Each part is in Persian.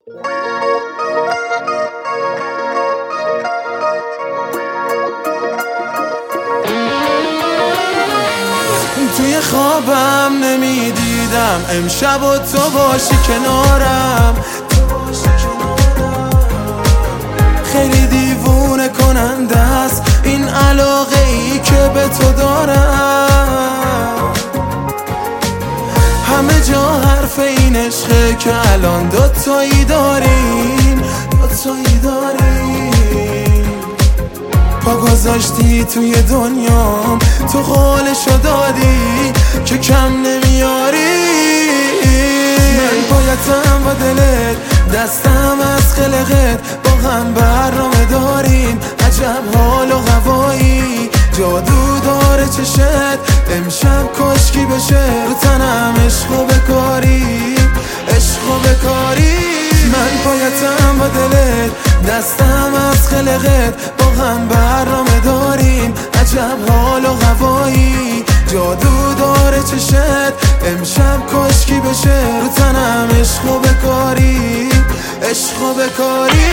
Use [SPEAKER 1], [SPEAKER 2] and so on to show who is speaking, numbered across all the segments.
[SPEAKER 1] توی خوابم نمیدیدم امشب و تو باشی کنارم. خیلی دیوونه کننده است این علاقه ای که به تو دارم. همه جا حرف این عشقه که الان دوتایی داریم. پا گذاشتی توی دنیام، تو قولشو دادی که کم نمیاری. من بایدم با دلت، دستم از خلقت، با هم برنامه داریم. عجب حال و هوایی، جادو داره چشت، امشب کاشکی بشه رو تنم عشقو بکاری، عشقو بکاری. من پایدم با دلت، دستم از خلقت، با هم برنامه داریم. عجب حال و هوایی، جادو داره چشت، امشب کاشکی بشه رو تنم عشقو بکاری، عشقو بکاری.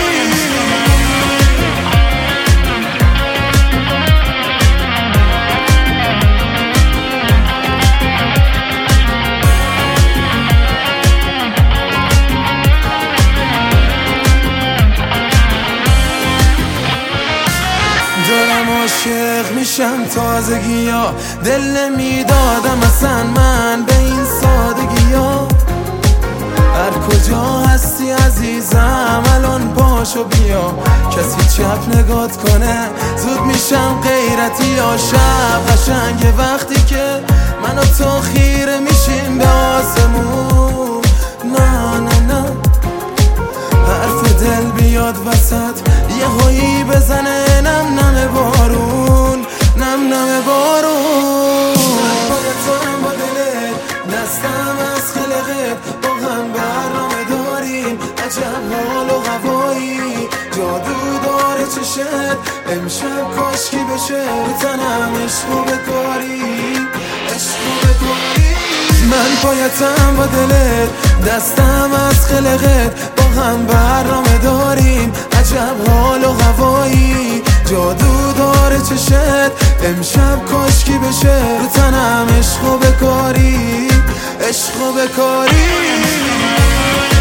[SPEAKER 1] عاشق میشم تازگی ها، دل نمیدادم اصلا من به این سادگی ها. هر کجا هستی عزیزم الان پاشو بیا، کسی چپ نگات کنه زود میشم غیرتی. یا شب قشنگه وقتی که من و تو خیره میشیم به آسمون. نه نه نه، حرف دل بیاد وسط یه هایی بزنه نم نم بارون، نم نم بارون. من با دلت، دستم از خلقت، با هم برنامه داریم. عجب حال و هوایی، جادو داره چشت، امشب کاشکی بشه رو تنم عشقو بکاری، عشقو بکاری. من پایدم با دلت، دستم از خلقت، با هم برنامه داریم. عجب حال و هوایی، جادو داره چشت، امشب کاشکی بشه رو تنم عشقو بکاری، عشقو بکاری.